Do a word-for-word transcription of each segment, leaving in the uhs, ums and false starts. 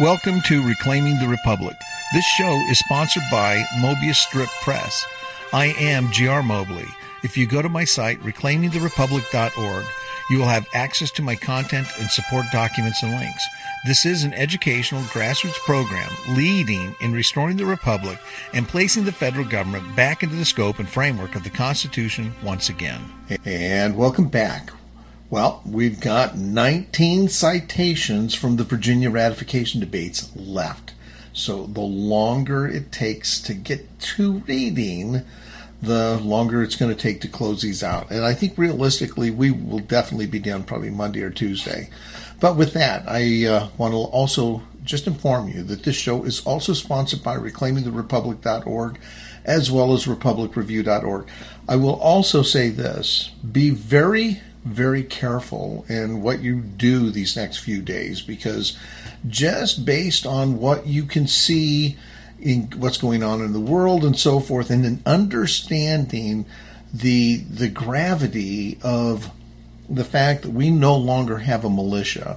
Welcome to Reclaiming the Republic. This show is sponsored by Mobius Strip Press. I am G R Mobley. If you go to my site, reclaiming the republic dot org, you will have access to my content and support documents and links. This is an educational grassroots program leading in restoring the Republic and placing the federal government back into the scope and framework of the Constitution once again. And welcome back. Well, we've got nineteen citations from the Virginia ratification debates left. So the longer it takes to get to reading, the longer it's going to take to close these out. And I think realistically, we will definitely be done probably Monday or Tuesday. But with that, I uh, want to also just inform you that this show is also sponsored by reclaiming the republic dot org as well as republic review dot org. I will also say this, be very, very careful in what you do these next few days, because just based on what you can see in what's going on in the world and so forth, and in understanding the the gravity of the fact that we no longer have a militia,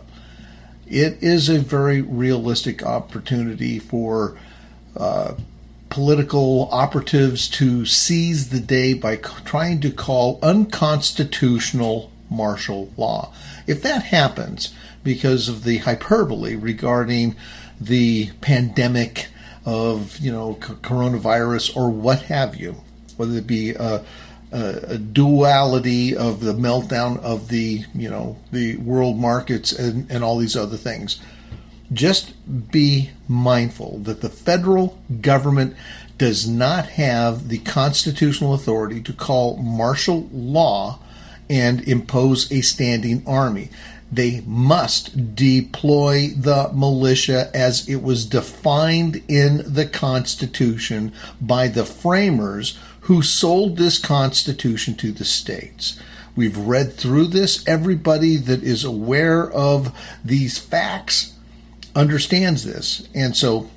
it is a very realistic opportunity for uh, political operatives to seize the day by c- trying to call unconstitutional martial law. If that happens because of the hyperbole regarding the pandemic of, you know, c- coronavirus or what have you, whether it be a, a, a duality of the meltdown of the, you know, the world markets and, and all these other things, just be mindful that the federal government does not have the constitutional authority to call martial law and impose a standing army. They must deploy the militia as it was defined in the Constitution by the framers who sold this Constitution to the states. We've read through this. Everybody that is aware of these facts understands this. And so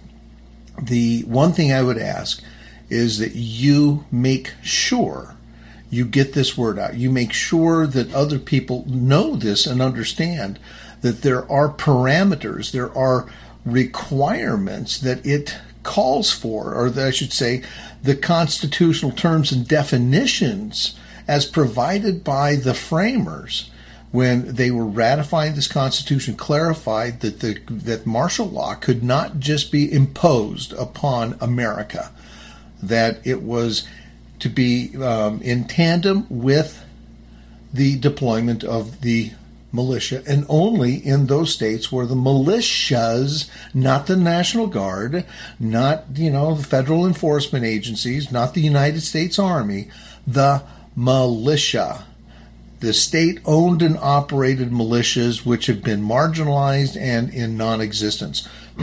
the one thing I would ask is that you make sure you get this word out. You make sure that other people know this and understand that there are parameters, there are requirements that it calls for, or that I should say, the constitutional terms and definitions as provided by the framers when they were ratifying this Constitution, clarified that the that martial law could not just be imposed upon America, that it was to be um, in tandem with the deployment of the militia, and only in those states where the militias, not the National Guard, not, you know, the federal enforcement agencies, not the United States Army, the militia, the state-owned and operated militias, which have been marginalized and in non-existence.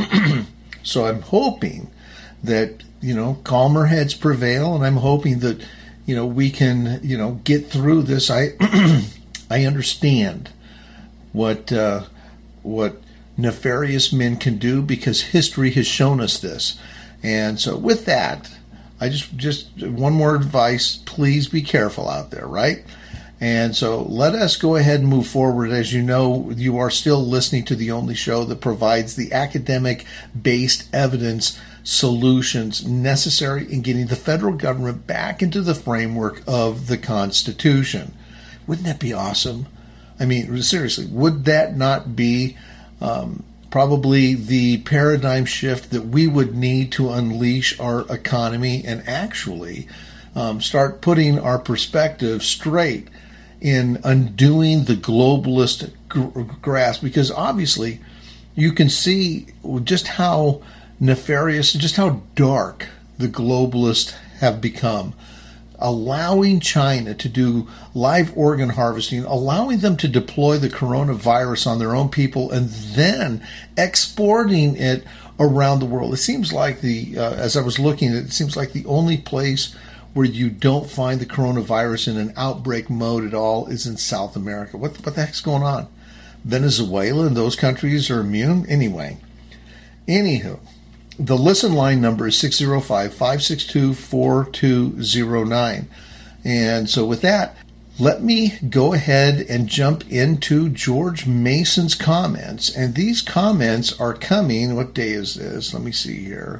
So I'm hoping that, you know, calmer heads prevail, and I'm hoping that, you know, we can, you know, get through this. I I understand what uh, what nefarious men can do, because history has shown us this. And so with that, I just just one more advice: please be careful out there, right? And so let us go ahead and move forward. As you know, you are still listening to the only show that provides the academic-based evidence solutions necessary in getting the federal government back into the framework of the Constitution. Wouldn't that be awesome? I mean, seriously, would that not be um, probably the paradigm shift that we would need to unleash our economy and actually um, start putting our perspective straight in undoing the globalist gr- grasp? Because obviously you can see just how nefarious, just how dark the globalists have become, allowing China to do live organ harvesting, allowing them to deploy the coronavirus on their own people, and then exporting it around the world. It seems like the, uh, as I was looking at it, it seems like the only place where you don't find the coronavirus in an outbreak mode at all is in South America. What, what the heck's going on? Venezuela and those countries are immune? Anyway, anywho, the listen line number is six oh five, five six two, four two oh nine. And so with that, let me go ahead and jump into George Mason's comments. And these comments are coming, what day is this? Let me see here.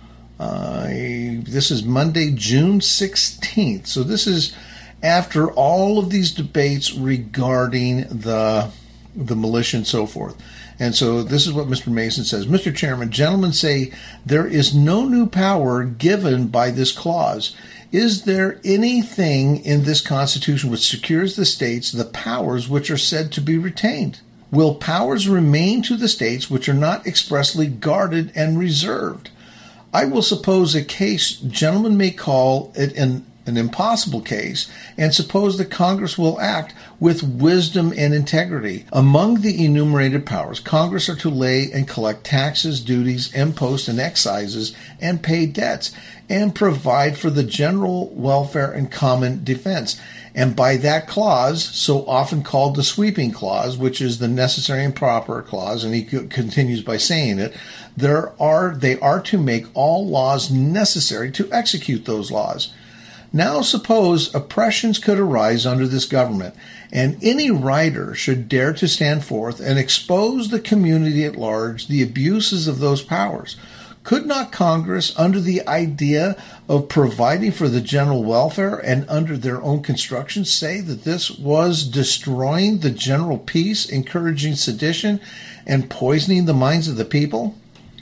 Uh, this is Monday, June sixteenth. So this is after all of these debates regarding the, the militia and so forth. And so this is what Mister Mason says. Mister Chairman, gentlemen say there is no new power given by this clause. Is there anything in this Constitution which secures the states the powers which are said to be retained? Will powers remain to the states which are not expressly guarded and reserved? I will suppose a case gentlemen may call it an an impossible case, and suppose that Congress will act with wisdom and integrity. Among the enumerated powers, Congress are to lay and collect taxes, duties, imposts, and excises, and pay debts, and provide for the general welfare and common defense. And by that clause, so often called the sweeping clause, which is the necessary and proper clause, and he continues by saying it, there are they are to make all laws necessary to execute those laws. Now suppose oppressions could arise under this government, and any writer should dare to stand forth and expose the community at large the abuses of those powers. Could not Congress, under the idea of providing for the general welfare and under their own construction, say that this was destroying the general peace, encouraging sedition, and poisoning the minds of the people?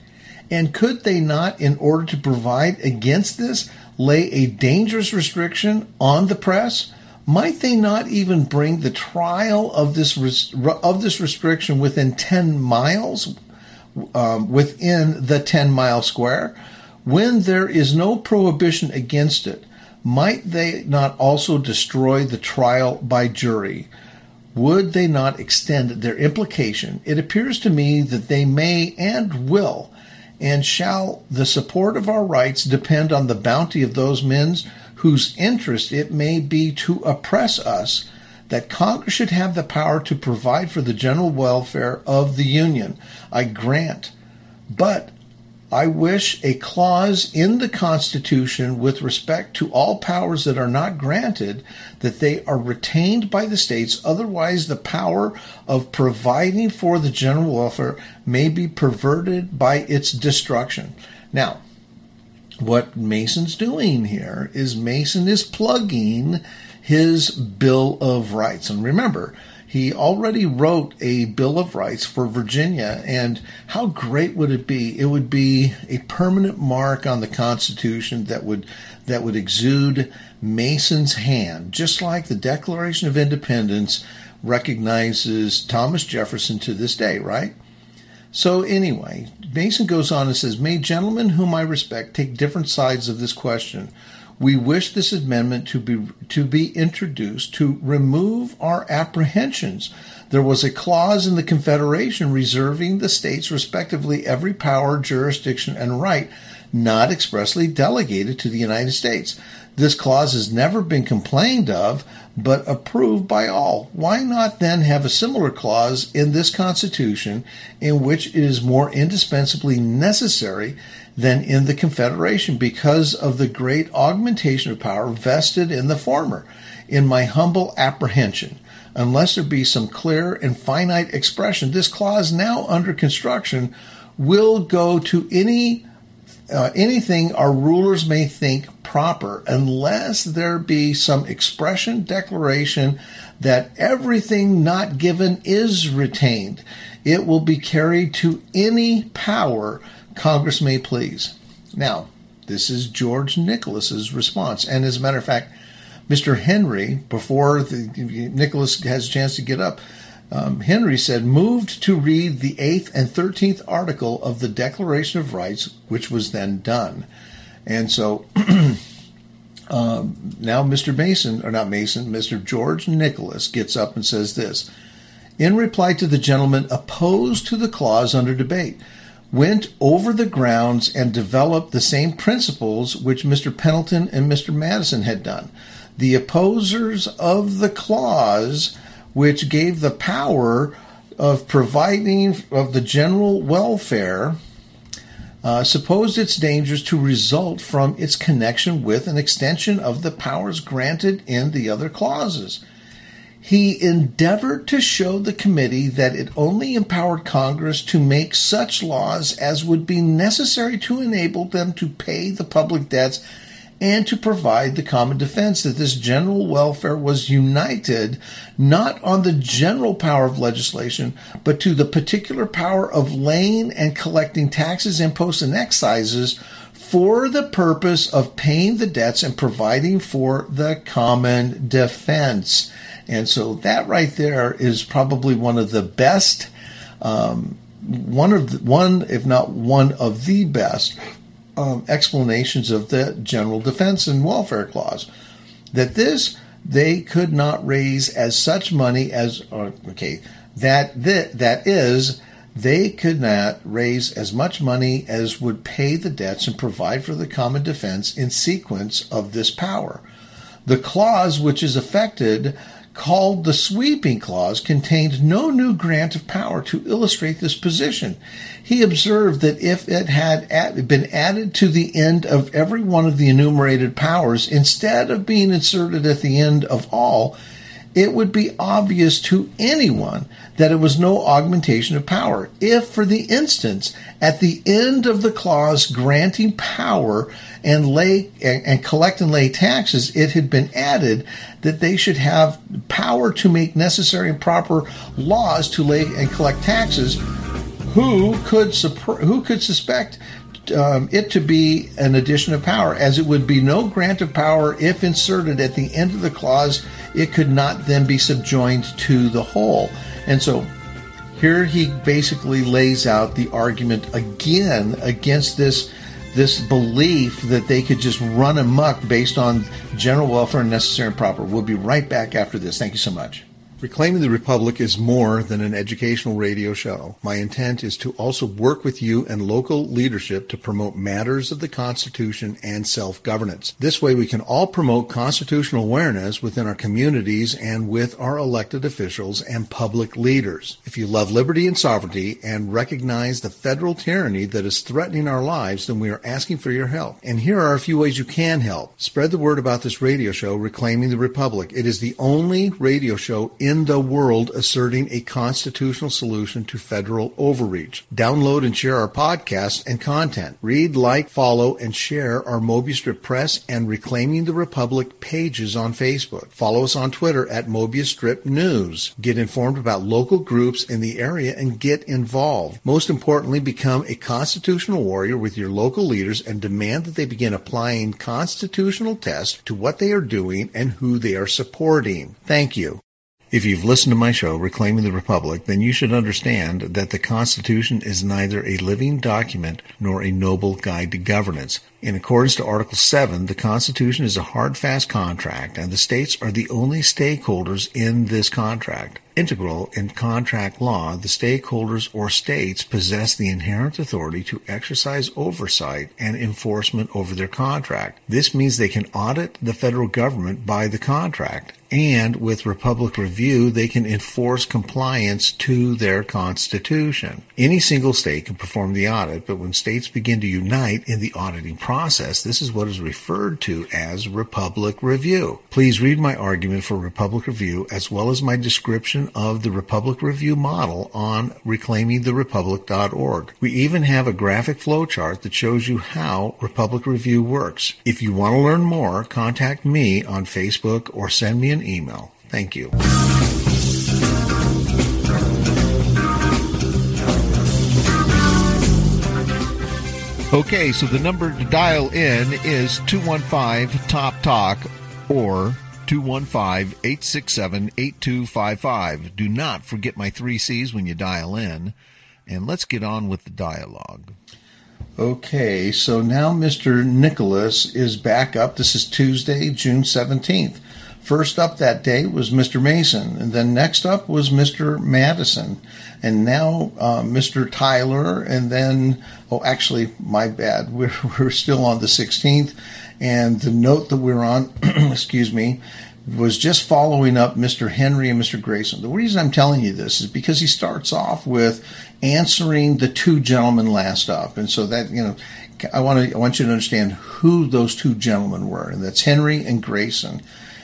And could they not, in order to provide against this, lay a dangerous restriction on the press? Might they not even bring the trial of this res- of this restriction within ten miles, um, within the ten-mile square, when there is no prohibition against it? Might they not also destroy the trial by jury? Would they not extend their implication? It appears to me that they may and will. And shall the support of our rights depend on the bounty of those men whose interest it may be to oppress us, that Congress should have the power to provide for the general welfare of the Union? I grant. But I wish a clause in the Constitution with respect to all powers that are not granted, that they are retained by the states. Otherwise, the power of providing for the general welfare may be perverted by its destruction. Now, what Mason's doing here is Mason is plugging his Bill of Rights. And remember, he already wrote a Bill of Rights for Virginia, and how great would it be? It would be a permanent mark on the Constitution that would that would exude Mason's hand, just like the Declaration of Independence recognizes Thomas Jefferson to this day, right? So anyway, Mason goes on and says, "May gentlemen whom I respect take different sides of this question. We wish this amendment to be to be introduced to remove our apprehensions. There was a clause in the Confederation reserving the states respectively every power, jurisdiction, and right not expressly delegated to the United States. This clause has never been complained of, but approved by all. Why not then have a similar clause in this Constitution in which it is more indispensably necessary than in the Confederation, because of the great augmentation of power vested in the former? In my humble apprehension, unless there be some clear and finite expression, this clause now under construction will go to any uh, anything our rulers may think proper, unless there be some expression, declaration that everything not given is retained. It will be carried to any power Congress may please." Now, this is George Nicholas's response. And as a matter of fact, Mister Henry, before the, Nicholas has a chance to get up, um, Henry said, "Moved to read the eighth and thirteenth article of the Declaration of Rights," which was then done. And so um, now Mister Mason, or not Mason, Mister George Nicholas gets up and says this: "In reply to the gentleman opposed to the clause under debate, went over the grounds and developed the same principles which Mister Pendleton and Mister Madison had done. The opposers of the clause which gave the power of providing of the general welfare uh, supposed its dangers to result from its connection with an extension of the powers granted in the other clauses. He endeavored to show the committee that it only empowered Congress to make such laws as would be necessary to enable them to pay the public debts and to provide the common defense, that this general welfare was united not on the general power of legislation, but to the particular power of laying and collecting taxes, imposts, and excises for the purpose of paying the debts and providing for the common defense. And so that right there is probably one of the best, um, one of the, one, if not one of the best um, explanations of the General Defense and Welfare Clause. That this, they could not raise as such money as, or, okay, that, that that is, they could not raise as much money as would pay the debts and provide for the common defense in sequence of this power. The clause which is affected, called the sweeping clause, contained no new grant of power to illustrate this position. He observed that if it had been added to the end of every one of the enumerated powers, instead of being inserted at the end of all, it would be obvious to anyone that it was no augmentation of power. If, for the instance, at the end of the clause granting power and lay and, and collect and lay taxes, it had been added that they should have power to make necessary and proper laws to lay and collect taxes, who could suppr- who could suspect Um, it to be an addition of power, as it would be no grant of power if inserted at the end of the clause. It could not then be subjoined to the whole. And so here he basically lays out the argument again against this this belief that they could just run amok based on general welfare and necessary and proper. We'll be right back after this. Thank you so much. Reclaiming the Republic is more than an educational radio show. My intent is to also work with you and local leadership to promote matters of the Constitution and self-governance. This way we can all promote constitutional awareness within our communities and with our elected officials and public leaders. If you love liberty and sovereignty and recognize the federal tyranny that is threatening our lives, then we are asking for your help. And here are a few ways you can help. Spread the word about this radio show, Reclaiming the Republic. It is the only radio show in in the world asserting a constitutional solution to federal overreach. Download and share our podcasts and content. Read, like, follow, and share our Mobius Strip Press and Reclaiming the Republic pages on Facebook. Follow us on Twitter at Mobius Strip News. Get informed about local groups in the area and get involved. Most importantly, become a constitutional warrior with your local leaders and demand that they begin applying constitutional tests to what they are doing and who they are supporting. Thank you. If you've listened to my show, Reclaiming the Republic, then you should understand that the Constitution is neither a living document nor a noble guide to governance. In accordance to Article seven, the Constitution is a hard, fast contract, and the states are the only stakeholders in this contract. Integral in contract law, the stakeholders or states possess the inherent authority to exercise oversight and enforcement over their contract. This means they can audit the federal government by the contract, and with Republic Review, they can enforce compliance to their Constitution. Any single state can perform the audit, but when states begin to unite in the auditing process, this is what is referred to as Republic Review. Please read my argument for Republic Review as well as my description of the Republic Review model on reclaiming the republic dot org. We even have a graphic flowchart that shows you how Republic Review works. If you want to learn more, contact me on Facebook or send me an email. Thank you. Okay, so the number to dial in is two one five top talk or two one five, eight six seven, eight two five five. Do not forget my three C's when you dial in, and let's get on with the dialogue. Okay, so now Mister Nicholas is back up. This is Tuesday, June seventeenth. First up that day was Mister Mason, and then next up was Mister Madison, and now uh, Mister Tyler, and then, oh, actually, my bad, we're, we're still on the sixteenth, and the note that we're on, excuse me, was just following up Mister Henry and Mister Grayson. The reason I'm telling you this is because he starts off with answering the two gentlemen last up, and so that, you know, I want to I want you to understand who those two gentlemen were, and that's Henry and Grayson.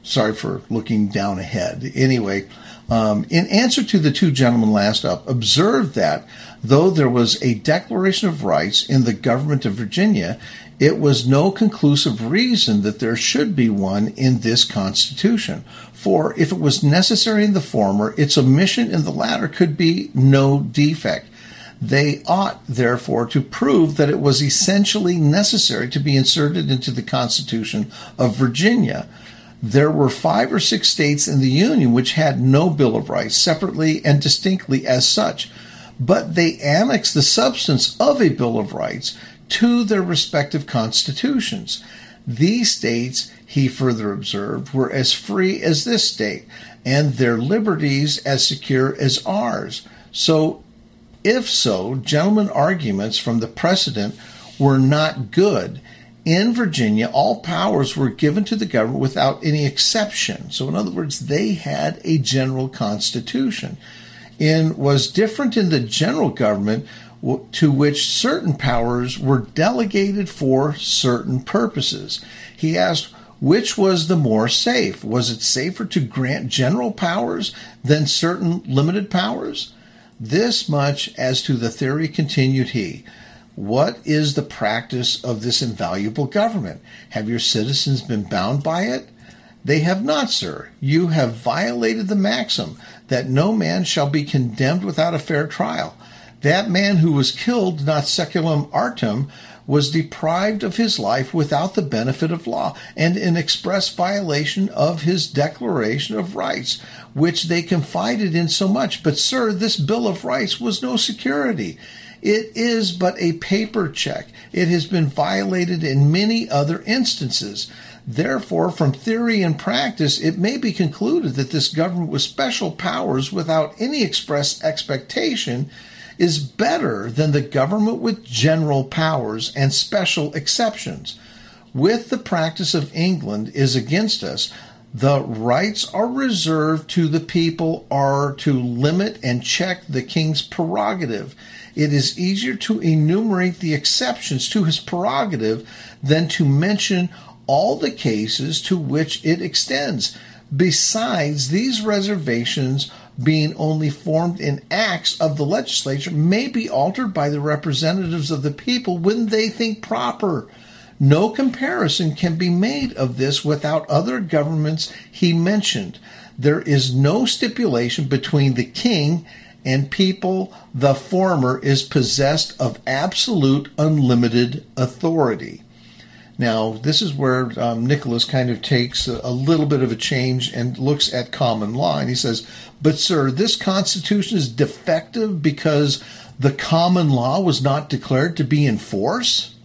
Sorry for looking down ahead. Anyway, um, in answer to the two gentlemen last up, observe that though there was a Declaration of Rights in the government of Virginia, it was no conclusive reason that there should be one in this Constitution. For if it was necessary in the former, its omission in the latter could be no defect. They ought, therefore, to prove that it was essentially necessary to be inserted into the Constitution of Virginia. There were five or six states in the Union which had no Bill of Rights, separately and distinctly as such, but they annexed the substance of a Bill of Rights to their respective constitutions. These states, he further observed, were as free as this state, and their liberties as secure as ours. So, if so, gentlemen, arguments from the precedent were not good. In Virginia, all powers were given to the government without any exception. So, in other words, they had a general constitution. In was different in the general government, to which certain powers were delegated for certain purposes. He asked, which was the more safe? Was it safer to grant general powers than certain limited powers? This much as to the theory, continued he. What is the practice of this invaluable government? Have your citizens been bound by it? They have not, sir. You have violated the maxim that no man shall be condemned without a fair trial. That man who was killed, not seculum artem, was deprived of his life without the benefit of law, and in express violation of his Declaration of Rights, which they confided in so much. But, sir, this Bill of Rights was no security. It is but a paper check. It has been violated in many other instances. Therefore, from theory and practice, it may be concluded that this government with special powers without any express expectation is better than the government with general powers and special exceptions. With the practice of England is against us, the rights are reserved to the people are to limit and check the king's prerogative. It is easier to enumerate the exceptions to his prerogative than to mention all the cases to which it extends. Besides, these reservations, being only formed in acts of the legislature, may be altered by the representatives of the people when they think proper. No comparison can be made of this without other governments he mentioned. There is no stipulation between the king and people. The former is possessed of absolute unlimited authority. Now, this is where um, Nicholas kind of takes a, a little bit of a change and looks at common law. And he says, but, sir, this Constitution is defective because the common law was not declared to be in force?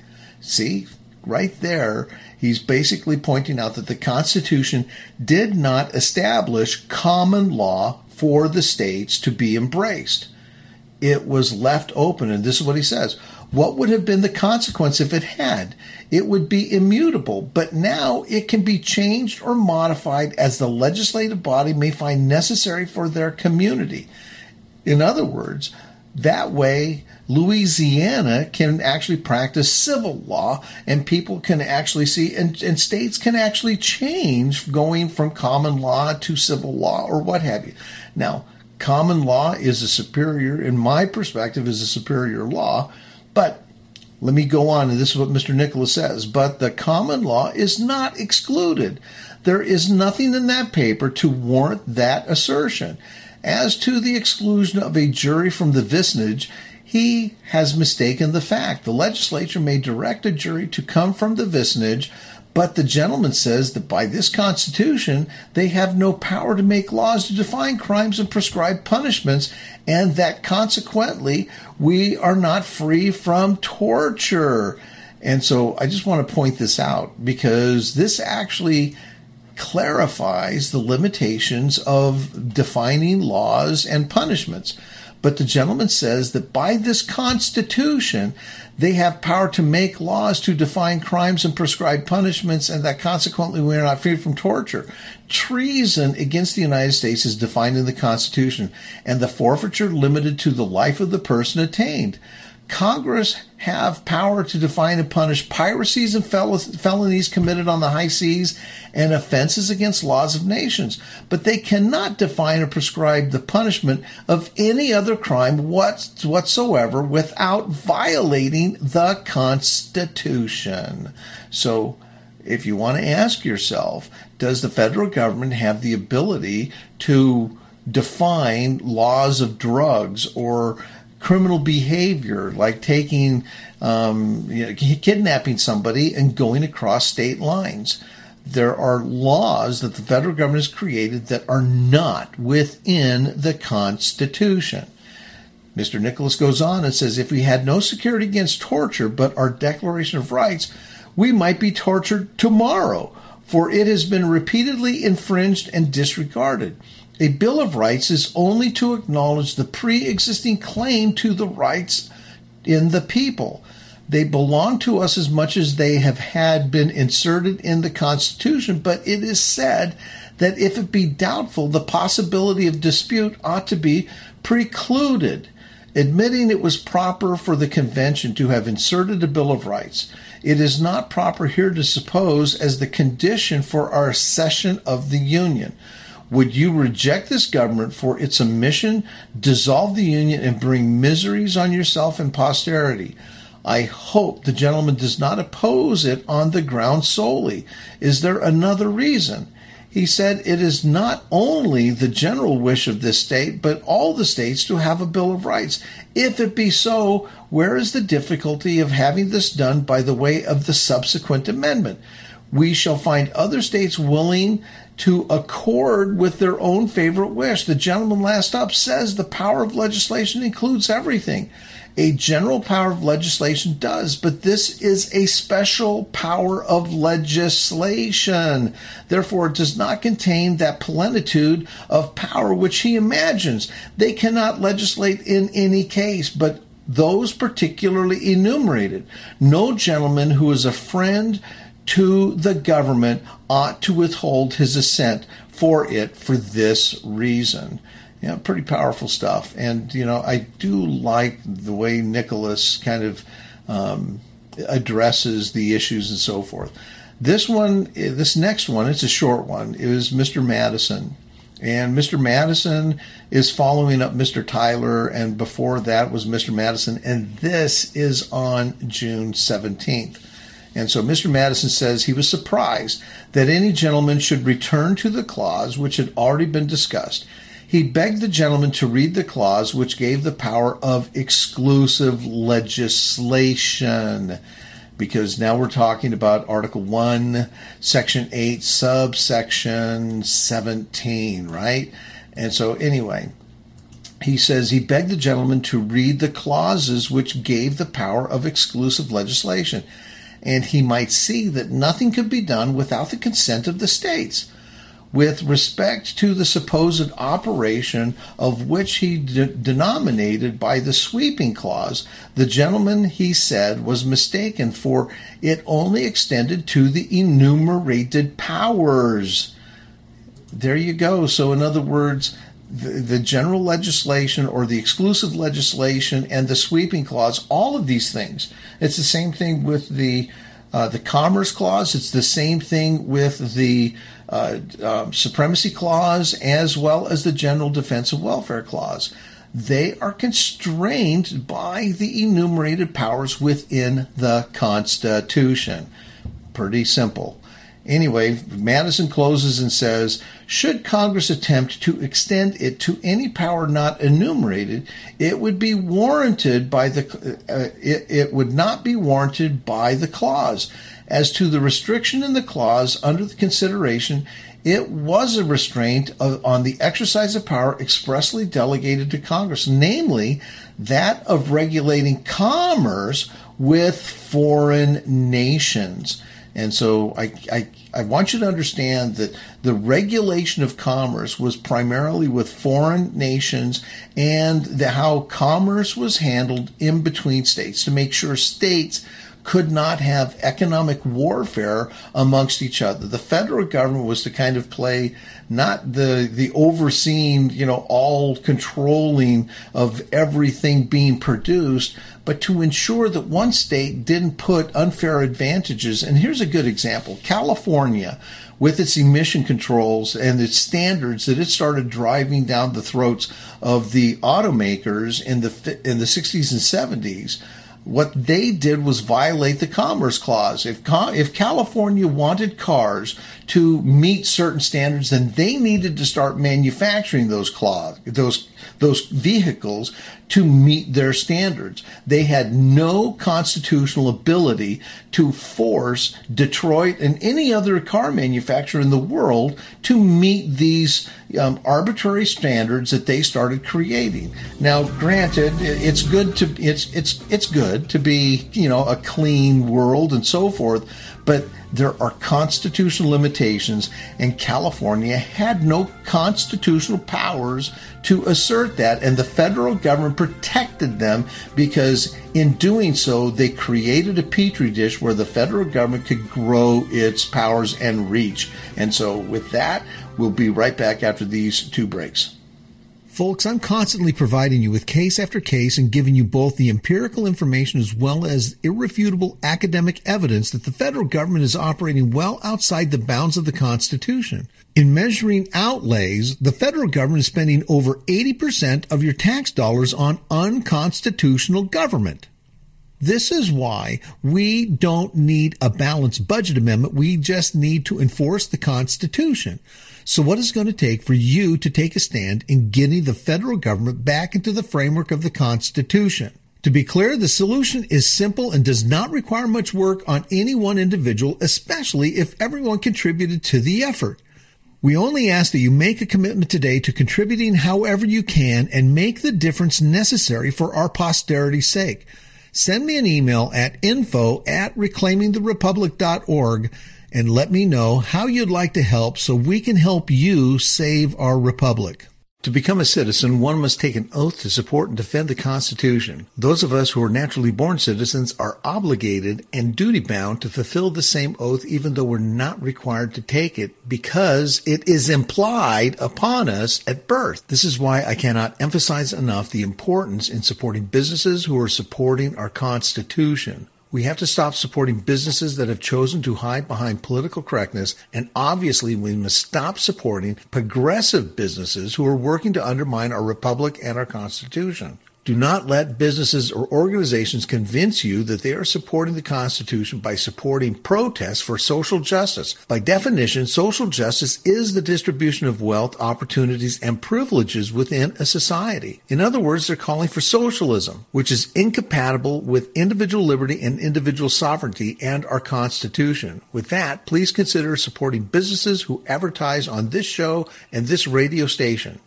See, right there, he's basically pointing out that the Constitution did not establish common law for the states to be embraced. It was left open, and this is what he says. What would have been the consequence if it had? It would be immutable, but now it can be changed or modified as the legislative body may find necessary for their community. In other words, that way Louisiana can actually practice civil law, and people can actually see, and, and states can actually change going from common law to civil law or what have you. Now, common law is a superior, in my perspective, is a superior law. But let me go on, and this is what Mister Nicholas says. But the common law is not excluded. There is nothing in that paper to warrant that assertion. As to the exclusion of a jury from the vicinage, he has mistaken the fact. The legislature may direct a jury to come from the vicinage, but the gentleman says that by this Constitution, they have no power to make laws to define crimes and prescribe punishments, and that consequently, we are not free from torture. And so I just want to point this out because this actually clarifies the limitations of defining laws and punishments. But the gentleman says that by this Constitution, they have power to make laws to define crimes and prescribe punishments, and that consequently we are not free from torture. Treason against the United States is defined in the Constitution, and the forfeiture limited to the life of the person attained. Congress have power to define and punish piracies and fel- felonies committed on the high seas and offenses against laws of nations, but they cannot define or prescribe the punishment of any other crime what- whatsoever without violating the Constitution. So, if you want to ask yourself, does the federal government have the ability to define laws of drugs or criminal behavior, like taking, um, you know, kidnapping somebody and going across state lines? There are laws that the federal government has created that are not within the Constitution. Mister Nicholas goes on and says, if we had no security against torture but our Declaration of Rights, we might be tortured tomorrow, for it has been repeatedly infringed and disregarded. A Bill of Rights is only to acknowledge the pre-existing claim to the rights in the people. They belong to us as much as they have had been inserted in the Constitution, but it is said that if it be doubtful, the possibility of dispute ought to be precluded. Admitting it was proper for the convention to have inserted a Bill of Rights, it is not proper here to suppose as the condition for our accession of the Union. Would you reject this government for its omission, dissolve the Union, and bring miseries on yourself and posterity? I hope the gentleman does not oppose it on the ground solely. Is there another reason? He said it is not only the general wish of this state, but all the states to have a Bill of Rights. If it be so, where is the difficulty of having this done by the way of the subsequent amendment? We shall find other states willing to accord with their own favorite wish. The gentleman last up says the power of legislation includes everything. A general power of legislation does, but this is a special power of legislation. Therefore, it does not contain that plenitude of power which he imagines. They cannot legislate in any case, but those particularly enumerated. No gentleman who is a friend to the government ought to withhold his assent for it for this reason. You know, pretty powerful stuff. And, you know, I do like the way Nicholas kind of um, addresses the issues and so forth. This one, this next one, it's a short one, is Mister Madison. And Mister Madison is following up Mister Tyler, and before that was Mister Madison. And this is on June seventeenth. And so Mister Madison says he was surprised that any gentleman should return to the clause which had already been discussed. He begged the gentleman to read the clause which gave the power of exclusive legislation, because now we're talking about Article one, Section eight, subsection seventeen, right? And so anyway, he says he begged the gentleman to read the clauses which gave the power of exclusive legislation, and he might see that nothing could be done without the consent of the states. With respect to the supposed operation of which he de- denominated by the sweeping clause, the gentleman, he said, was mistaken, for it only extended to the enumerated powers. There you go. So in other words, the, the general legislation or the exclusive legislation and the sweeping clause, all of these things, it's the same thing with the Uh, the Commerce Clause. It's the same thing with the uh, uh, Supremacy Clause, as well as the General Defense and Welfare Clause. They are constrained by the enumerated powers within the Constitution. Pretty simple. Anyway, Madison closes and says, should Congress attempt to extend it to any power not enumerated, it would be warranted by the uh, it, it would not be warranted by the clause. As to the restriction in the clause under the consideration, it was a restraint of, on the exercise of power expressly delegated to Congress, namely that of regulating commerce with foreign nations. And so I, I, I want you to understand that the regulation of commerce was primarily with foreign nations, and the, how commerce was handled in between states to make sure states could not have economic warfare amongst each other. The federal government was to kind of play not the the overseeing, you know, all controlling of everything being produced, but to ensure that one state didn't put unfair advantages. And here's a good example. California, with its emission controls and its standards that it started driving down the throats of the automakers in the in the sixties and seventies, what they did was violate the Commerce Clause. If if California wanted cars to meet certain standards, then they needed to start manufacturing those clause, those those vehicles to meet their standards. They had no constitutional ability to force Detroit and any other car manufacturer in the world to meet these um, arbitrary standards that they started creating. Now, granted, it's good to it's it's it's good to be, you know, a clean world and so forth, but there are constitutional limitations, and California had no constitutional powers to assert that, and the federal government protected them because in doing so, they created a petri dish where the federal government could grow its powers and reach. And so with that, we'll be right back after these two breaks. Folks, I'm constantly providing you with case after case and giving you both the empirical information as well as irrefutable academic evidence that the federal government is operating well outside the bounds of the Constitution. In measuring outlays, the federal government is spending over eighty percent of your tax dollars on unconstitutional government. This is why we don't need a balanced budget amendment. We just need to enforce the Constitution. So what is it going to take for you to take a stand in getting the federal government back into the framework of the Constitution? To be clear, the solution is simple and does not require much work on any one individual, especially if everyone contributed to the effort. We only ask that you make a commitment today to contributing however you can and make the difference necessary for our posterity's sake. Send me an email at info at reclaiming the republic dot org and let me know how you'd like to help so we can help you save our republic. To become a citizen, one must take an oath to support and defend the Constitution. Those of us who are naturally born citizens are obligated and duty-bound to fulfill the same oath even though we're not required to take it because it is implied upon us at birth. This is why I cannot emphasize enough the importance in supporting businesses who are supporting our Constitution. We have to stop supporting businesses that have chosen to hide behind political correctness, and obviously we must stop supporting progressive businesses who are working to undermine our republic and our Constitution. Do not let businesses or organizations convince you that they are supporting the Constitution by supporting protests for social justice. By definition, social justice is the distribution of wealth, opportunities, and privileges within a society. In other words, they're calling for socialism, which is incompatible with individual liberty and individual sovereignty and our Constitution. With that, please consider supporting businesses who advertise on this show and this radio station.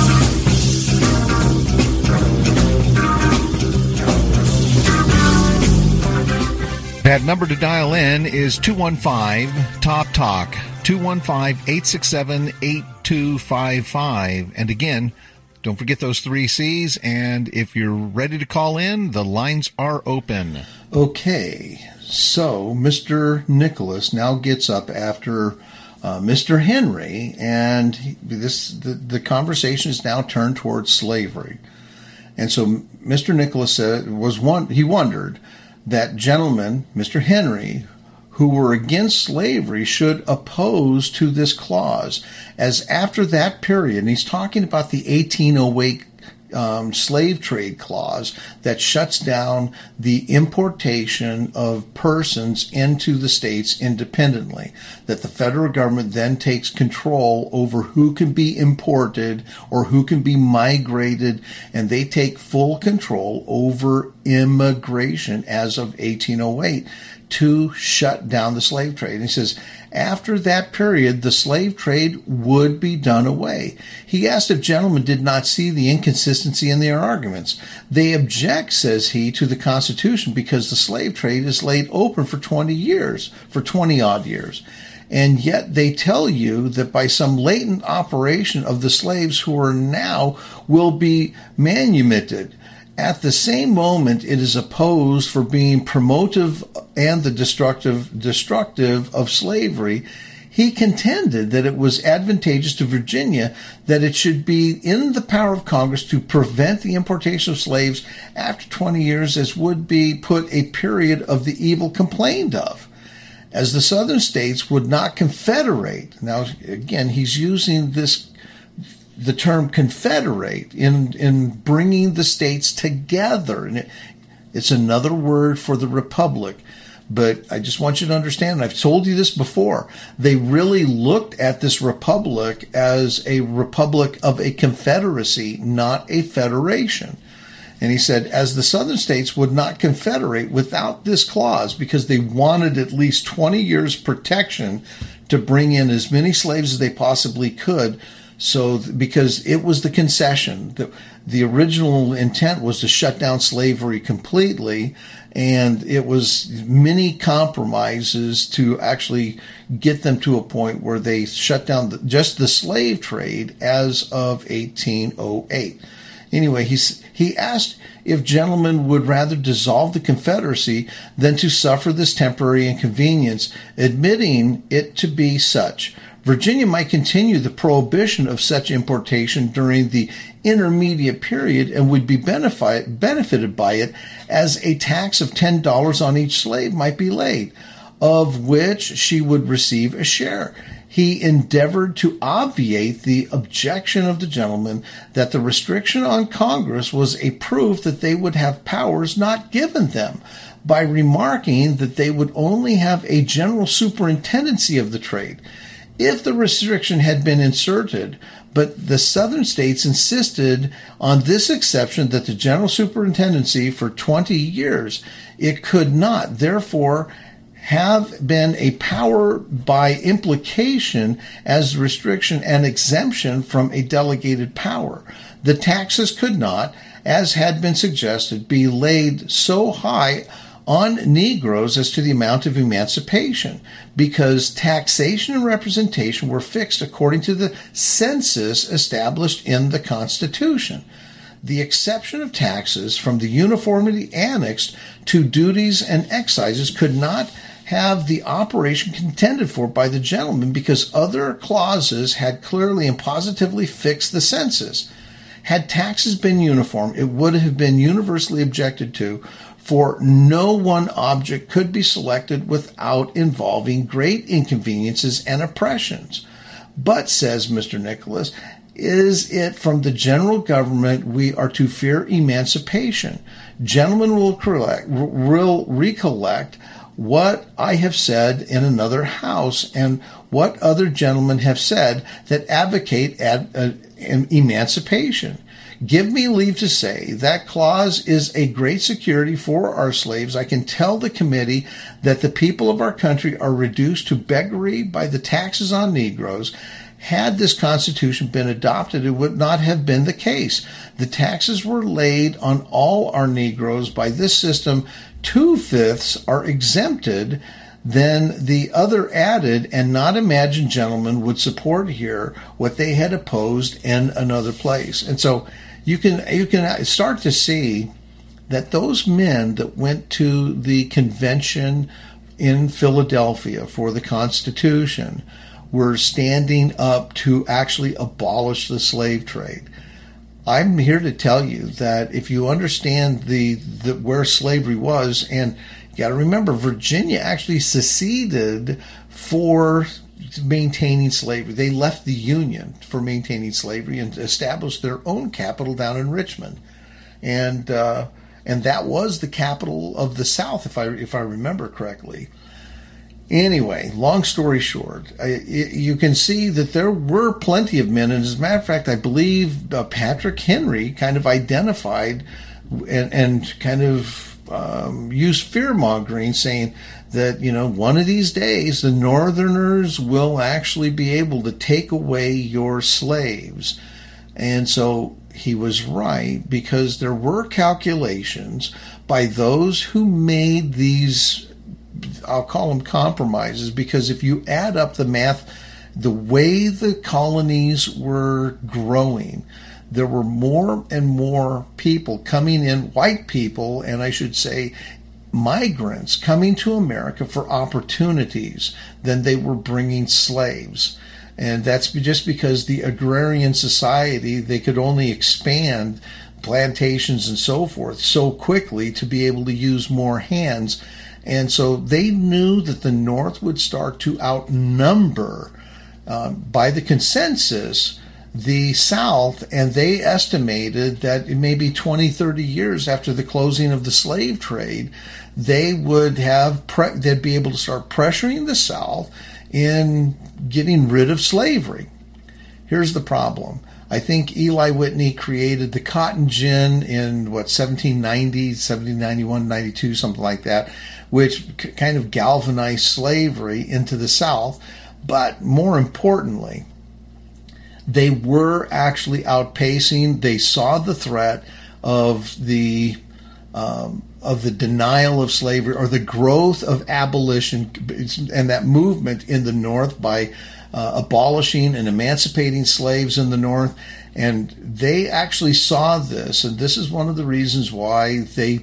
That number to dial in is two one five, T O P, TALK, two one five, eight six seven, eight two five five. And again, don't forget those three C's, and if you're ready to call in, the lines are open. Okay, so Mister Nicholas now gets up after uh, Mister Henry, and he, this the, the conversation is now turned towards slavery. And so Mister Nicholas said, was one, he wondered that gentlemen, Mister Henry, who were against slavery should oppose to this clause, as after that period, and he's talking about the eighteen oh eight um, slave trade clause that shuts down the importation of persons into the states independently, that the federal government then takes control over who can be imported or who can be migrated, and they take full control over immigration as of eighteen oh eight to shut down the slave trade. And he says, after that period, the slave trade would be done away. He asked if gentlemen did not see the inconsistency in their arguments. They object, says he, to the Constitution because the slave trade is laid open for twenty years, for twenty odd years. And yet they tell you that by some latent operation of the slaves who are now will be manumitted. At the same moment, it is opposed for being promotive and the destructive, destructive of slavery. He contended that it was advantageous to Virginia that it should be in the power of Congress to prevent the importation of slaves after twenty years, as would be put a period of the evil complained of. As the southern states would not confederate. Now, again, he's using this the term confederate in in bringing the states together, and it, it's another word for the republic. But I just want you to understand, and I've told you this before, they really looked at this republic as a republic of a confederacy, not a federation. And he said, as the southern states would not confederate without this clause because they wanted at least twenty years protection to bring in as many slaves as they possibly could. So, because it was the concession, the, the original intent was to shut down slavery completely, and it was many compromises to actually get them to a point where they shut down the, just the slave trade as of eighteen oh eight. Anyway, he's, he asked if gentlemen would rather dissolve the Confederacy than to suffer this temporary inconvenience, admitting it to be such. Virginia might continue the prohibition of such importation during the intermediate period and would be benefit, benefited by it, as a tax of ten dollars on each slave might be laid, of which she would receive a share. He endeavored to obviate the objection of the gentleman that the restriction on Congress was a proof that they would have powers not given them, by remarking that they would only have a general superintendency of the trade. If the restriction had been inserted, but the southern states insisted on this exception that the general superintendency for twenty years, it could not, therefore, have been a power by implication as restriction and exemption from a delegated power. The taxes could not, as had been suggested, be laid so high on Negroes as to the amount of emancipation, because taxation and representation were fixed according to the census established in the Constitution. The exception of taxes from the uniformity annexed to duties and excises could not have the operation contended for by the gentleman, because other clauses had clearly and positively fixed the census. Had taxes been uniform, it would have been universally objected to, for no one object could be selected without involving great inconveniences and oppressions. But, says Mister Nicholas, is it from the general government we are to fear emancipation? Gentlemen will recollect, will recollect what I have said in another house, and what other gentlemen have said that advocate ad, uh, emancipation. Give me leave to say that clause is a great security for our slaves. I can tell the committee that the people of our country are reduced to beggary by the taxes on Negroes. Had this Constitution been adopted, it would not have been the case. The taxes were laid on all our Negroes. By this system, two-fifths are exempted, then the other added, and not imagined gentlemen would support here what they had opposed in another place. And so you can you can start to see that those men that went to the convention in Philadelphia for the Constitution were standing up to actually abolish the slave trade. I'm here to tell you that if you understand the, the where slavery was, and you got to remember, Virginia actually seceded for maintaining slavery. They left the Union for maintaining slavery and established their own capital down in Richmond, and uh, and that was the capital of the South, if I if I remember correctly. Anyway, long story short, I, you can see that there were plenty of men, and as a matter of fact, I believe uh, Patrick Henry kind of identified and, and kind of um, used fear-mongering, saying that, you know, one of these days the Northerners will actually be able to take away your slaves. And so he was right, because there were calculations by those who made these, I'll call them compromises, because if you add up the math, the way the colonies were growing, there were more and more people coming in, white people, and I should say migrants coming to America for opportunities than they were bringing slaves. And that's just because the agrarian society, they could only expand plantations and so forth so quickly to be able to use more hands. And so they knew that the North would start to outnumber, uh, by the consensus, the South, and they estimated that maybe twenty, thirty years after the closing of the slave trade, they would have pre- they'd be able to start pressuring the South in getting rid of slavery. Here's the problem. I think Eli Whitney created the cotton gin in, what, seventeen ninety, seventeen ninety-one, ninety-two, something like that, which c- kind of galvanized slavery into the South. But more importantly, they were actually outpacing. They saw the threat of the um, of the denial of slavery, or the growth of abolition, and that movement in the North by uh, abolishing and emancipating slaves in the North. And they actually saw this, and this is one of the reasons why they.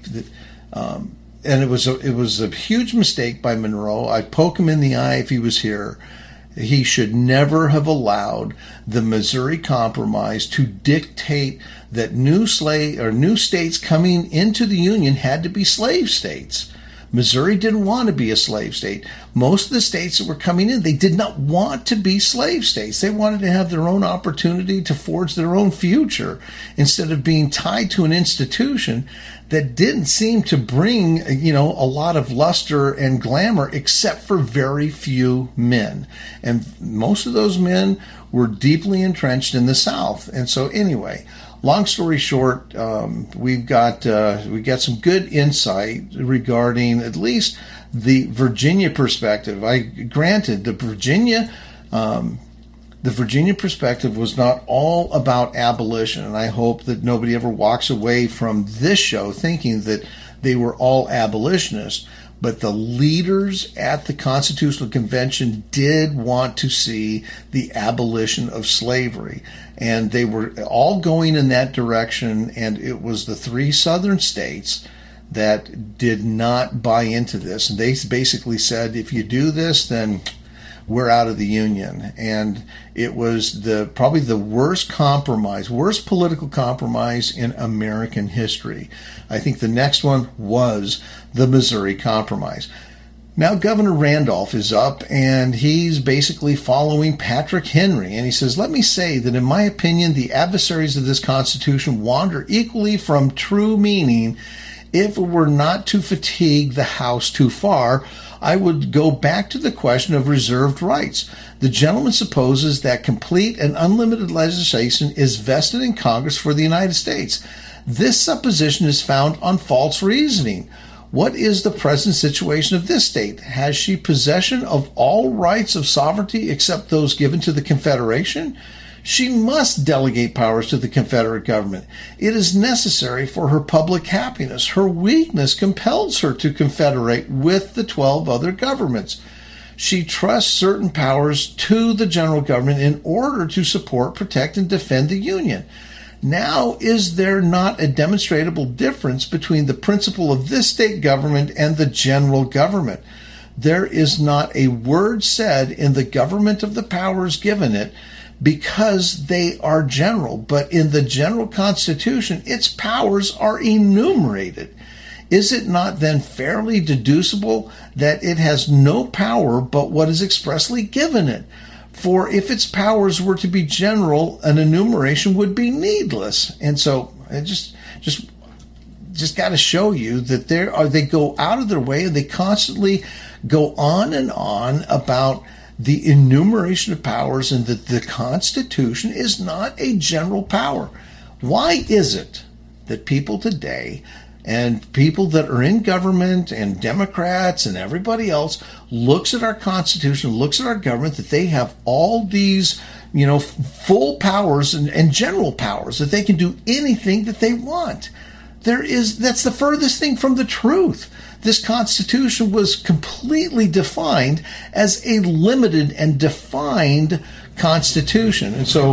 Um, and it was a, it was a huge mistake by Monroe. I'd poke him in the eye if he was here. He should never have allowed the Missouri Compromise to dictate that new slave or new states coming into the Union had to be slave states. Missouri didn't want to be a slave state. Most of the states that were coming in, they did not want to be slave states. They wanted to have their own opportunity to forge their own future instead of being tied to an institution that didn't seem to bring, you know, a lot of luster and glamour, except for very few men. And most of those men were deeply entrenched in the South. And so anyway, long story short, um, we've got uh, we got some good insight regarding at least the Virginia perspective. I granted the Virginia um, the Virginia perspective was not all about abolition, and I hope that nobody ever walks away from this show thinking that they were all abolitionists. But the leaders at the Constitutional Convention did want to see the abolition of slavery. And they were all going in that direction, and it was the three southern states that did not buy into this. And they basically said, if you do this, then we're out of the Union. And it was the probably the worst compromise, worst political compromise in American history. I think the next one was the Missouri Compromise. Now Governor Randolph is up, and he's basically following Patrick Henry. And he says, let me say that in my opinion, the adversaries of this Constitution wander equally from true meaning. If it were not to fatigue the House too far, I would go back to the question of reserved rights. The gentleman supposes that complete and unlimited legislation is vested in Congress for the United States. This supposition is found on false reasoning. What is the present situation of this state? Has she possession of all rights of sovereignty except those given to the Confederation? She must delegate powers to the Confederate government. It is necessary for her public happiness. Her weakness compels her to confederate with the twelve other governments. She trusts certain powers to the general government in order to support, protect, and defend the Union. Now, is there not a demonstrable difference between the principle of this state government and the general government? There is not a word said in the government of the powers given it, because they are general, but in the general Constitution, its powers are enumerated. Is it not then fairly deducible that it has no power but what is expressly given it? For if its powers were to be general, an enumeration would be needless. And so I just just just got to show you that there are they go out of their way, and they constantly go on and on about the enumeration of powers, and that the Constitution is not a general power. Why is it that people today, and people that are in government, and Democrats and everybody else, looks at our Constitution, looks at our government, that they have all these, you know, full powers and, and general powers, that they can do anything that they want? There is, that's the furthest thing from the truth. This Constitution was completely defined as a limited and defined Constitution. And so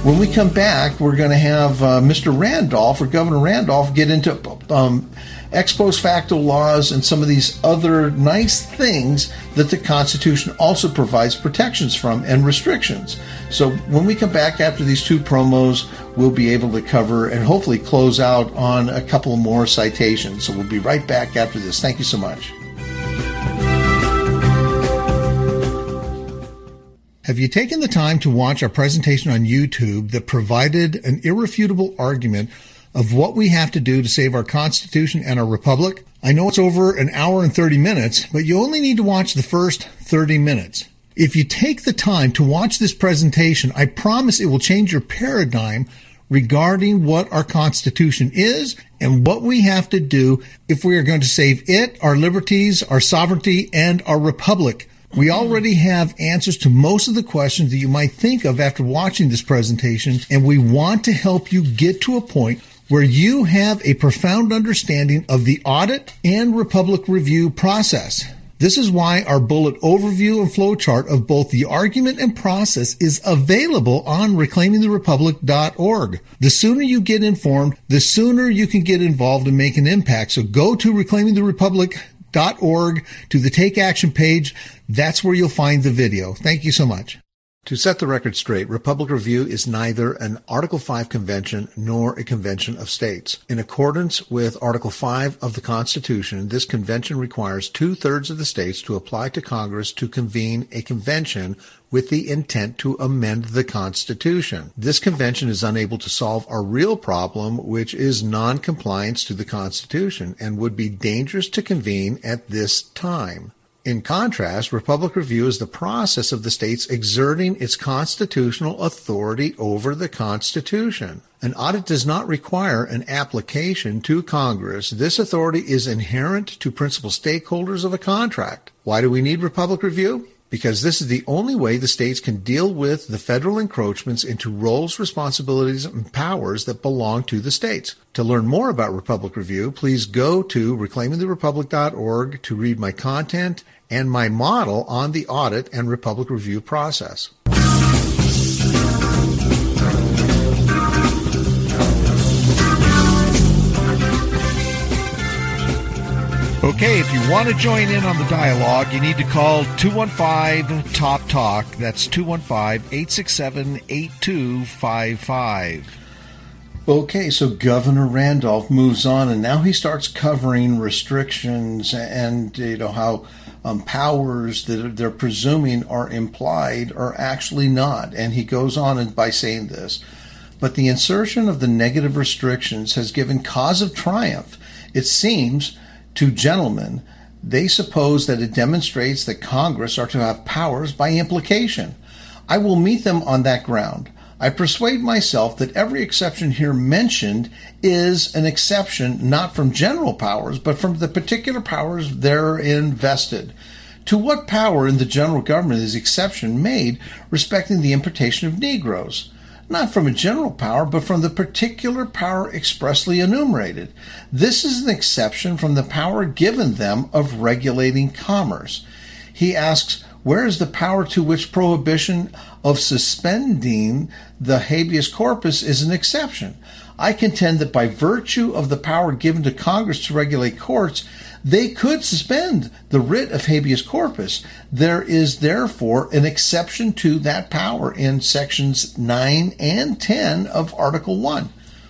When we come back, we're going to have uh, Mister Randolph, or Governor Randolph, get into um, ex post facto laws and some of these other nice things that the Constitution also provides protections from and restrictions. So when we come back after these two promos, we'll be able to cover and hopefully close out on a couple more citations. So we'll be right back after this. Thank you so much. Have you taken the time to watch our presentation on YouTube that provided an irrefutable argument of what we have to do to save our Constitution and our Republic? I know it's over an hour and thirty minutes, but you only need to watch the first thirty minutes. If you take the time to watch this presentation, I promise it will change your paradigm regarding what our Constitution is and what we have to do if we are going to save it, our liberties, our sovereignty, and our Republic. We already have answers to most of the questions that you might think of after watching this presentation, and we want to help you get to a point where you have a profound understanding of the audit and Republic review process. This is why our bullet overview and flowchart of both the argument and process is available on reclaiming the republic dot org. The sooner you get informed, the sooner you can get involved and make an impact. So go to reclaiming the republic dot org to the Take Action page. That's where you'll find the video. Thank you so much. To set the record straight, Republic Review is neither an Article five convention nor a convention of states. In accordance with Article five of the Constitution, this convention requires two-thirds of the states to apply to Congress to convene a convention with the intent to amend the Constitution. This convention is unable to solve our real problem, which is non-compliance to the Constitution, and would be dangerous to convene at this time. In contrast, Republic Review is the process of the states exerting its constitutional authority over the Constitution. An audit does not require an application to Congress. This authority is inherent to principal stakeholders of a contract. Why do we need Republic Review? Because this is the only way the states can deal with the federal encroachments into roles, responsibilities, and powers that belong to the states. To learn more about Republic Review, please go to reclaiming the republic dot org to read my content and my model on the audit and Republic Review process. Okay, if you want to join in on the dialogue, you need to call two one five, T O P, TALK. That's two one five, eight six seven, eight two five five. Okay, so Governor Randolph moves on, and now he starts covering restrictions and, you know, how um, powers that they're presuming are implied are actually not. And he goes on by saying this, but the insertion of the negative restrictions has given cause of triumph. It seems to gentlemen, they suppose that it demonstrates that Congress are to have powers by implication. I will meet them on that ground. I persuade myself that every exception here mentioned is an exception not from general powers, but from the particular powers therein vested. To what power in the general government is exception made respecting the importation of Negroes? Not from a general power, but from the particular power expressly enumerated. This is an exception from the power given them of regulating commerce. He asks, where is the power to which prohibition of suspending the habeas corpus is an exception? I contend that by virtue of the power given to Congress to regulate courts, they could suspend the writ of habeas corpus. There is therefore an exception to that power in sections nine and ten of Article one.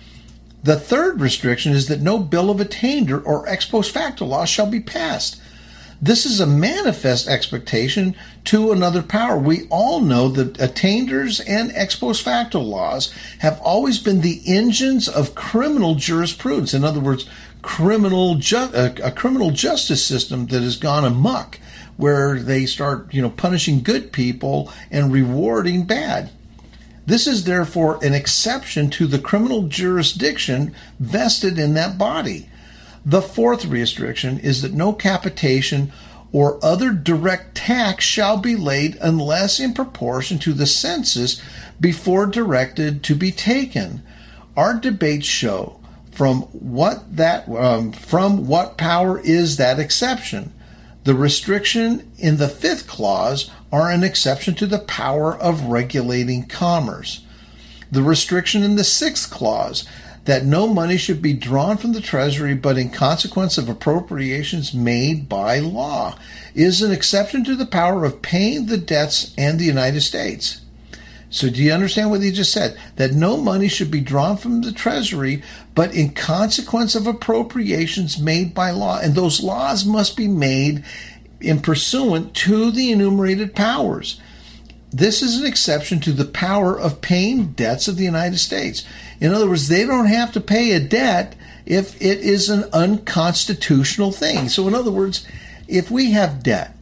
The third restriction is that no bill of attainder or ex post facto law shall be passed. This is a manifest expectation to another power. We all know that attainders and ex post facto laws have always been the engines of criminal jurisprudence. In other words, criminal ju- a, a criminal justice system that has gone amok, where they start, you know, punishing good people and rewarding bad. This is therefore an exception to the criminal jurisdiction vested in that body. The fourth restriction is that no capitation or other direct tax shall be laid unless in proportion to the census before directed to be taken. Our debates show from what that um, from what power is that exception. The restriction in the fifth clause are an exception to the power of regulating commerce. The restriction in the sixth clause, that no money should be drawn from the Treasury but in consequence of appropriations made by law, is an exception to the power of paying the debts and the United States. So do you understand what he just said? That no money should be drawn from the Treasury but in consequence of appropriations made by law. And those laws must be made in pursuant to the enumerated powers. This is an exception to the power of paying debts of the United States. In other words, they don't have to pay a debt if it is an unconstitutional thing. So in other words, if we have debt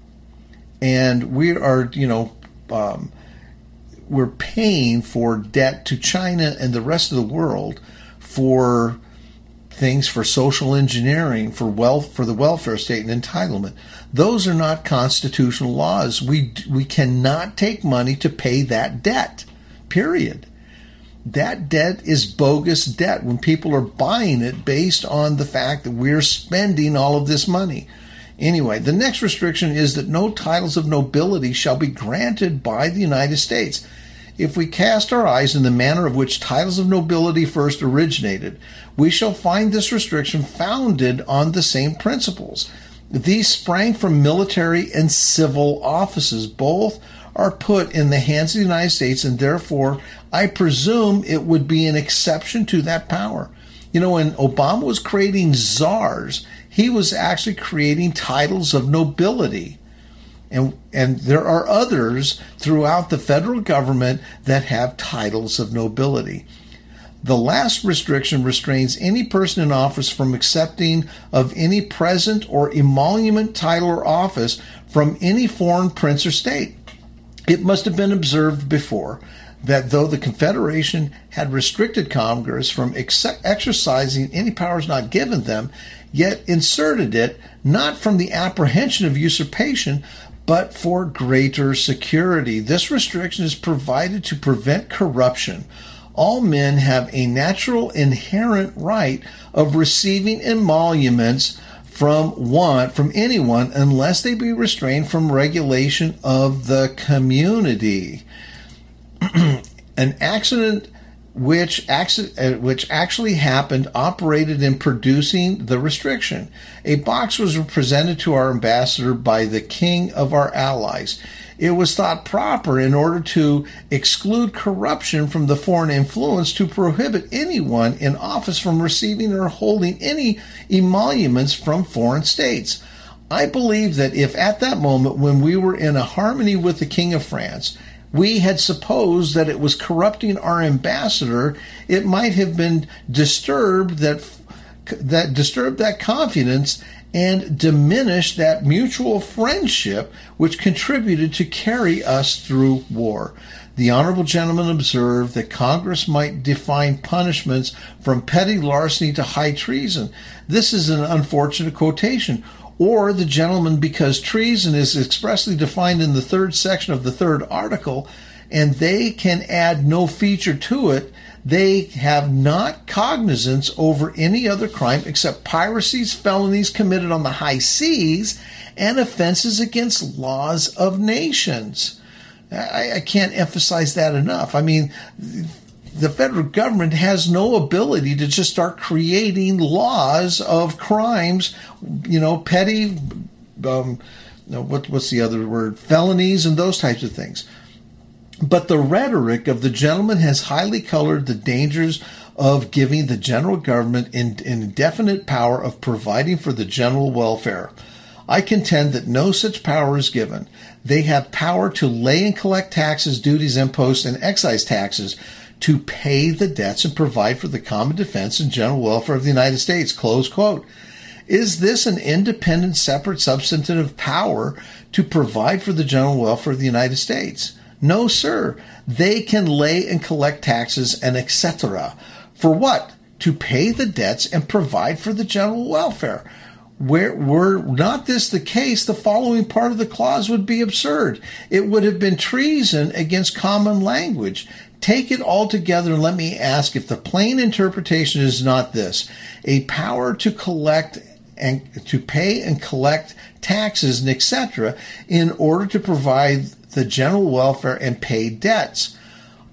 and we are, you know, um, we're paying for debt to China and the rest of the world for things for social engineering, for wealth, for the welfare state and entitlement. Those are not constitutional laws. We we cannot take money to pay that debt, period. That debt is bogus debt when people are buying it based on the fact that we're spending all of this money. Anyway, the next restriction is that no titles of nobility shall be granted by the United States. If we cast our eyes in the manner of which titles of nobility first originated, we shall find this restriction founded on the same principles. These sprang from military and civil offices. Both are put in the hands of the United States, and therefore I presume it would be an exception to that power. You know, when Obama was creating czars, he was actually creating titles of nobility. And, and there are others throughout the federal government that have titles of nobility. The last restriction restrains any person in office from accepting of any present or emolument, title, or office from any foreign prince or state. It must have been observed before that though the Confederation had restricted Congress from ex- exercising any powers not given them, yet inserted it not from the apprehension of usurpation, but for greater security. This restriction is provided to prevent corruption. All men have a natural inherent right of receiving emoluments from one from anyone unless they be restrained from regulation of the community. An accident which accident, which actually happened operated in producing the restriction. A box was presented to our ambassador by the king of our allies. It was thought proper, in order to exclude corruption from the foreign influence, to prohibit anyone in office from receiving or holding any emoluments from foreign states. I believe that if at that moment, when we were in a harmony with the King of France, we had supposed that it was corrupting our ambassador, it might have been disturbed that that disturbed that confidence and diminished that mutual friendship which contributed to carry us through war. The honorable gentleman observed that Congress might define punishments from petty larceny to high treason. This is an unfortunate quotation. Or the gentleman, because treason is expressly defined in the third section of the third article, and they can add no feature to it, they have not cognizance over any other crime except piracies, felonies committed on the high seas, and offenses against laws of nations. I, I can't emphasize that enough. I mean, the federal government has no ability to just start creating laws of crimes, you know, petty, um, what, what's the other word, felonies and those types of things. But the rhetoric of the gentleman has highly colored the dangers of giving the general government an indefinite power of providing for the general welfare. I contend that no such power is given. They have power to lay and collect taxes, duties, imposts, and excise taxes, to pay the debts and provide for the common defense and general welfare of the United States. Close quote. Is this an independent, separate, substantive power to provide for the general welfare of the United States? No, sir. They can lay and collect taxes and et cetera. For what? To pay the debts and provide for the general welfare. Where were not this the case, the following part of the clause would be absurd. It would have been treason against common language. Take it all together and let me ask if the plain interpretation is not this: a power to collect and to pay and collect taxes and et cetera in order to provide the general welfare and pay debts.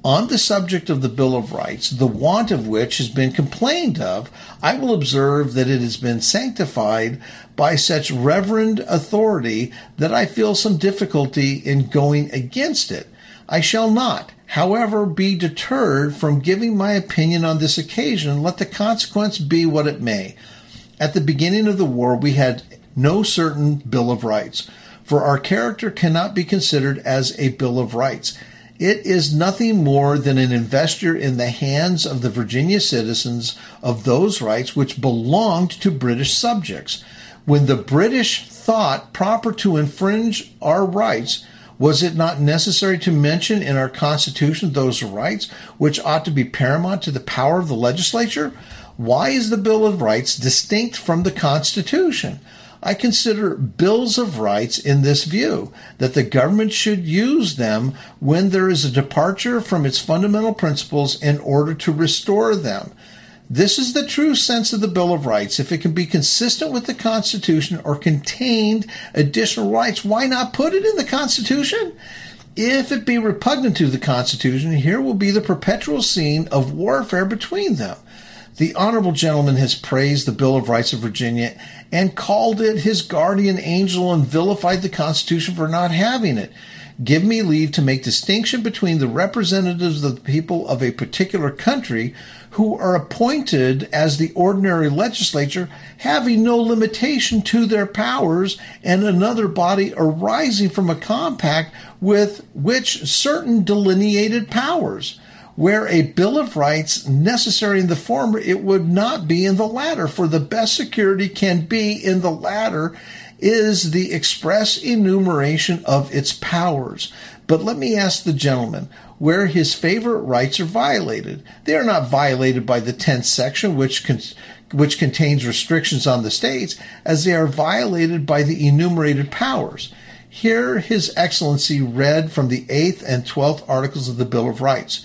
On the subject of the Bill of Rights, the want of which has been complained of, I will observe that it has been sanctified by such reverend authority that I feel some difficulty in going against it. I shall not, however, be deterred from giving my opinion on this occasion, let the consequence be what it may. At the beginning of the war, we had no certain Bill of Rights, for our character cannot be considered as a Bill of Rights. It is nothing more than an investure in the hands of the Virginia citizens of those rights which belonged to British subjects. When the British thought proper to infringe our rights, was it not necessary to mention in our Constitution those rights which ought to be paramount to the power of the legislature? Why is the Bill of Rights distinct from the Constitution? I consider bills of rights in this view, that the government should use them when there is a departure from its fundamental principles in order to restore them. This is the true sense of the Bill of Rights. If it can be consistent with the Constitution or contained additional rights, why not put it in the Constitution? If it be repugnant to the Constitution, here will be the perpetual scene of warfare between them. The honorable gentleman has praised the Bill of Rights of Virginia and called it his guardian angel and vilified the Constitution for not having it. Give me leave to make distinction between the representatives of the people of a particular country who are appointed as the ordinary legislature, having no limitation to their powers, and another body arising from a compact with which certain delineated powers. Where a Bill of Rights necessary in the former, it would not be in the latter, for the best security can be in the latter is the express enumeration of its powers. But let me ask the gentleman, where his favorite rights are violated. They are not violated by the tenth section, which con- which contains restrictions on the states, as they are violated by the enumerated powers. Here His Excellency read from the eighth and twelfth articles of the Bill of Rights.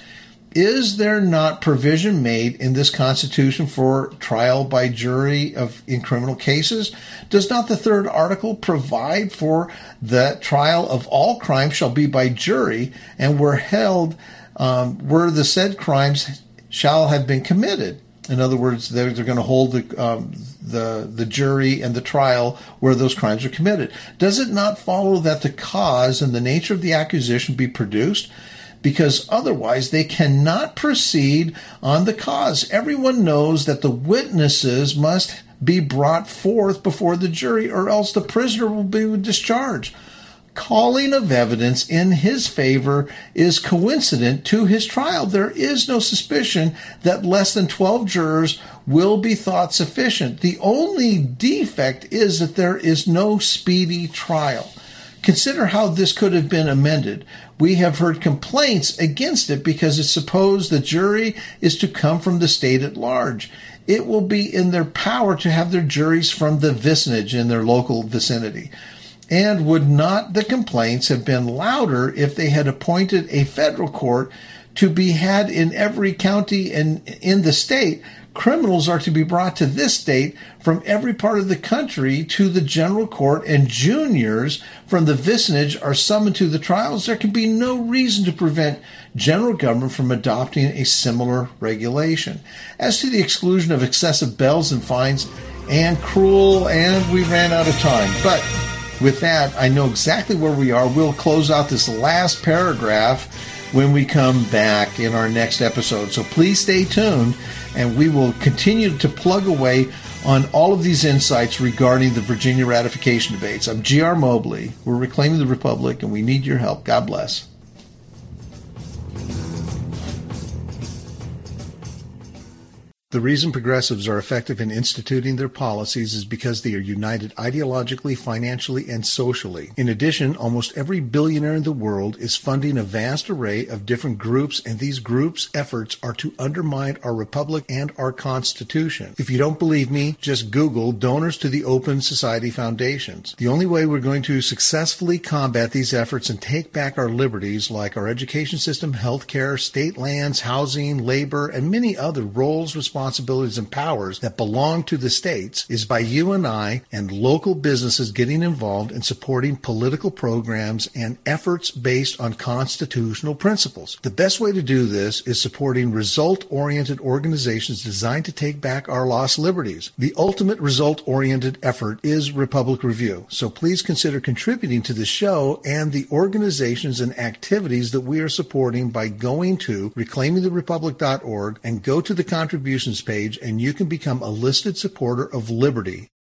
Is there not provision made in this Constitution for trial by jury of in criminal cases? Does not the third article provide for the trial of all crimes shall be by jury, and were held um, where the said crimes shall have been committed? In other words, they're, they're going to hold the, um, the the jury and the trial where those crimes are committed. Does it not follow that the cause and the nature of the accusation be produced? Because otherwise they cannot proceed on the cause. Everyone knows that the witnesses must be brought forth before the jury, or else the prisoner will be discharged. Calling of evidence in his favor is coincident to his trial. There is no suspicion that less than twelve jurors will be thought sufficient. The only defect is that there is no speedy trial. Consider how this could have been amended. We have heard complaints against it because it's supposed the jury is to come from the state at large. It will be in their power to have their juries from the vicinage in their local vicinity. And would not the complaints have been louder if they had appointed a federal court to be had in every county and in the state? Criminals are to be brought to this state from every part of the country to the general court, and juniors from the vicinage are summoned to the trials. There can be no reason to prevent general government from adopting a similar regulation. As to the exclusion of excessive bells and fines and cruel, and we ran out of time. But with that, I know exactly where we are. We'll close out this last paragraph when we come back in our next episode. So please stay tuned, and we will continue to plug away on all of these insights regarding the Virginia ratification debates. I'm G R Mobley. We're reclaiming the Republic, and we need your help. God bless. The reason progressives are effective in instituting their policies is because they are united ideologically, financially, and socially. In addition, almost every billionaire in the world is funding a vast array of different groups, and these groups' efforts are to undermine our republic and our Constitution. If you don't believe me, just Google donors to the Open Society Foundations. The only way we're going to successfully combat these efforts and take back our liberties, like our education system, health care, state lands, housing, labor, and many other roles, responsibilities, responsibilities and powers that belong to the states is by you and I and local businesses getting involved in supporting political programs and efforts based on constitutional principles. The best way to do this is supporting result-oriented organizations designed to take back our lost liberties. The ultimate result-oriented effort is Republic Review, so please consider contributing to the show and the organizations and activities that we are supporting by going to reclaiming the republic dot org and go to the contributions page, and you can become a listed supporter of liberty.